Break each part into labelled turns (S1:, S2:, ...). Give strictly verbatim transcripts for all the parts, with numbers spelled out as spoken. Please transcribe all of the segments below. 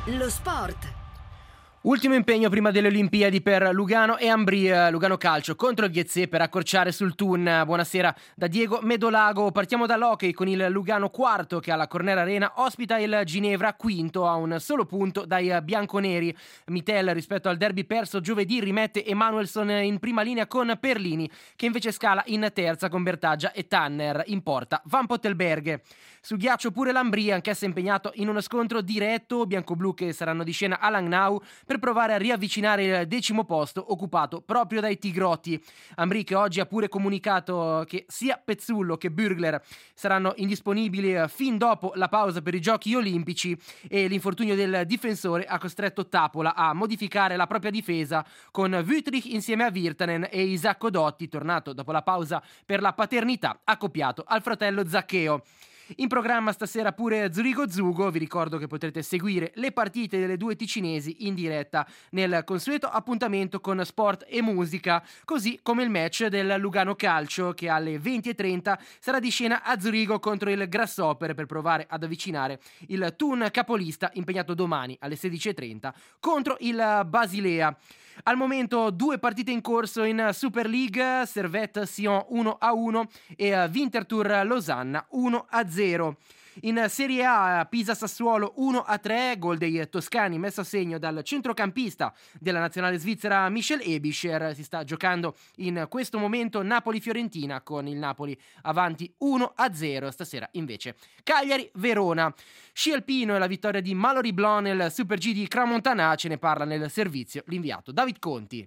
S1: Lo sport.
S2: Ultimo impegno prima delle Olimpiadi per Lugano e Ambrì. Lugano Calcio contro il Ghezze per accorciare sul Thun. Buonasera da Diego Medolago. Partiamo dall'hockey con il Lugano quarto che alla Corner Arena ospita il Ginevra quinto a un solo punto dai bianconeri. Mitel rispetto al derby perso giovedì rimette Emanuelson in prima linea con Perlini che invece scala in terza con Bertaggia e Tanner. In porta Van Pottelberg. Su ghiaccio pure l'Ambrì, anch'essa impegnato in uno scontro diretto, bianco-blu che saranno di scena a Langnau per provare a riavvicinare il decimo posto occupato proprio dai tigrotti. Ambrì che oggi ha pure comunicato che sia Pezzullo che Bürgler saranno indisponibili fin dopo la pausa per i giochi olimpici e l'infortunio del difensore ha costretto Tapola a modificare la propria difesa con Wüttrich insieme a Virtanen e Isacco Dotti, tornato dopo la pausa per la paternità, accoppiato al fratello Zaccheo. In programma stasera pure Zurigo-Zugo, vi ricordo che potrete seguire le partite delle due ticinesi in diretta nel consueto appuntamento con sport e musica, così come il match del Lugano Calcio che alle venti e trenta sarà di scena a Zurigo contro il Grasshopper per provare ad avvicinare il Thun capolista impegnato domani alle sedici e trenta contro il Basilea. Al momento due partite in corso in Super League, Servette-Sion uno a uno e Winterthur Losanna uno a zero. In Serie A Pisa-Sassuolo uno a tre, gol dei toscani messo a segno dal centrocampista della nazionale svizzera Michel Ebischer. Si sta giocando in questo momento Napoli-Fiorentina con il Napoli avanti uno a zero. Stasera invece Cagliari-Verona. Sci alpino e la vittoria di Mallory Blanc nel Super G di Cramontana, ce ne parla nel servizio l'inviato David Conti.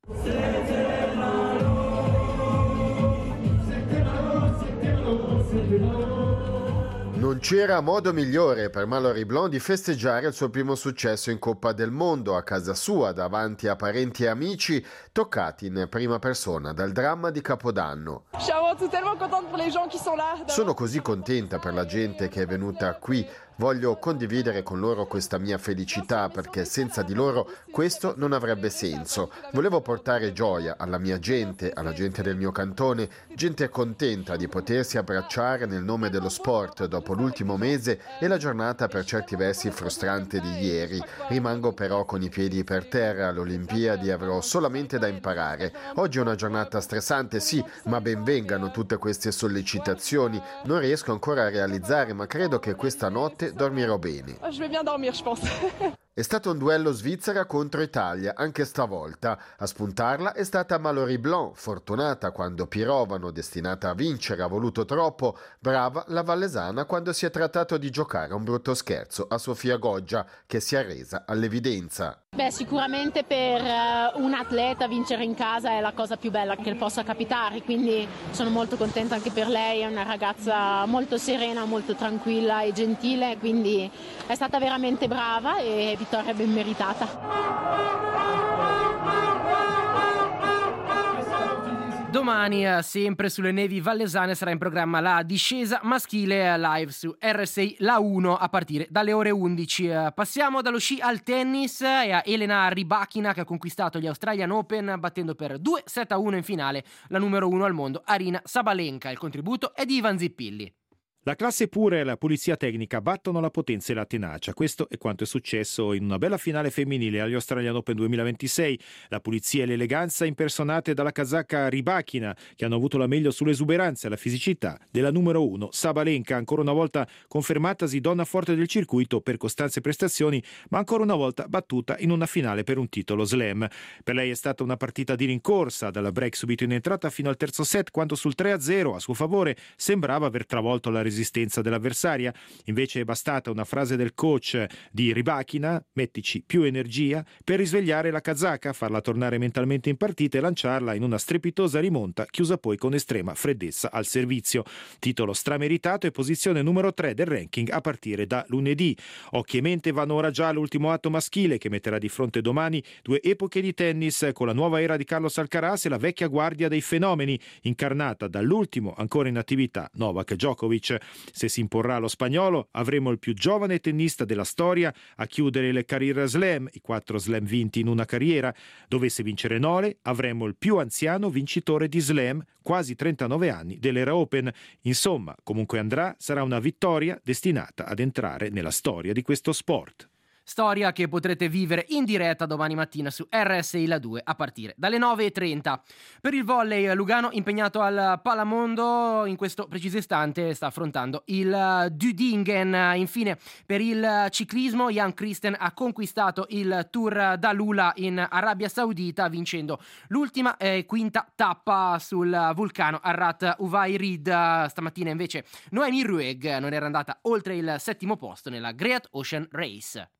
S3: Non c'era modo migliore per Mallory Blanc di festeggiare il suo primo successo in Coppa del Mondo a casa sua davanti a parenti e amici toccati in prima persona dal dramma di Capodanno. Sono così contenta per la gente che è venuta qui. Voglio condividere con loro questa mia felicità perché senza di loro questo non avrebbe senso. Volevo portare gioia alla mia gente, alla gente del mio cantone, gente contenta di potersi abbracciare nel nome dello sport dopo l'ultimo mese e la giornata per certi versi frustrante di ieri. Rimango però con i piedi per terra, alle Olimpiadi avrò solamente da imparare. Oggi è una giornata stressante, sì, ma ben vengano tutte queste sollecitazioni. Non riesco ancora a realizzare, ma credo che questa notte dormirò bene. È stato un duello Svizzera contro Italia, anche stavolta. A spuntarla è stata Mallory Blanc, fortunata quando Pirovano, destinata a vincere, ha voluto troppo, brava la vallesana quando si è trattato di giocare un brutto scherzo a Sofia Goggia, che si è arresa all'evidenza.
S4: Beh, sicuramente per uh, un atleta vincere in casa è la cosa più bella che possa capitare, quindi sono molto contenta anche per lei, è una ragazza molto serena, molto tranquilla e gentile, quindi è stata veramente brava e vittoria ben meritata.
S2: Domani, sempre sulle nevi vallesane, sarà in programma la discesa maschile live su R sei La uno a partire dalle ore undici. Passiamo dallo sci al tennis e a Elena Rybakina che ha conquistato gli Australian Open battendo per due sette a uno in finale la numero uno al mondo Aryna Sabalenka. Il contributo è di Ivan Zippilli.
S5: La classe pura e la pulizia tecnica battono la potenza e la tenacia. Questo è quanto è successo in una bella finale femminile agli Australian Open duemilaventisei. La pulizia e l'eleganza impersonate dalla kazaka Rybakina, che hanno avuto la meglio sull'esuberanza e la fisicità della numero uno Sabalenka, ancora una volta confermatasi donna forte del circuito per costanze prestazioni, ma ancora una volta battuta in una finale per un titolo slam. Per lei è stata una partita di rincorsa, dalla break subito in entrata fino al terzo set, quando sul tre a zero a suo favore sembrava aver travolto la resistenza resistenza dell'avversaria. Invece è bastata una frase del coach di Rybakina, mettici più energia, per risvegliare la kazaka, farla tornare mentalmente in partita e lanciarla in una strepitosa rimonta, chiusa poi con estrema freddezza al servizio. Titolo strameritato e posizione numero tre del ranking a partire da lunedì. Occhi e mente vanno ora già all'ultimo atto maschile che metterà di fronte domani due epoche di tennis, con la nuova era di Carlos Alcaraz e la vecchia guardia dei fenomeni, incarnata dall'ultimo ancora in attività Novak Djokovic. Se si imporrà lo spagnolo, avremo il più giovane tennista della storia a chiudere il Career Slam, i quattro slam vinti in una carriera. Dovesse vincere Nole, avremo il più anziano vincitore di slam, quasi trentanove anni, dell'era Open. Insomma, comunque andrà, sarà una vittoria destinata ad entrare nella storia di questo sport.
S2: storia che potrete vivere in diretta domani mattina su R S I La due a partire dalle nove e trenta. Per il volley, Lugano impegnato al Palamondo in questo preciso istante sta affrontando il Dudingen. Infine per il ciclismo, Jan Christen ha conquistato il Tour d'Alula in Arabia Saudita vincendo l'ultima e eh, quinta tappa sul vulcano Arrat Uvaid. Stamattina invece Noemi Rueg non era andata oltre il settimo posto nella Great Ocean Race.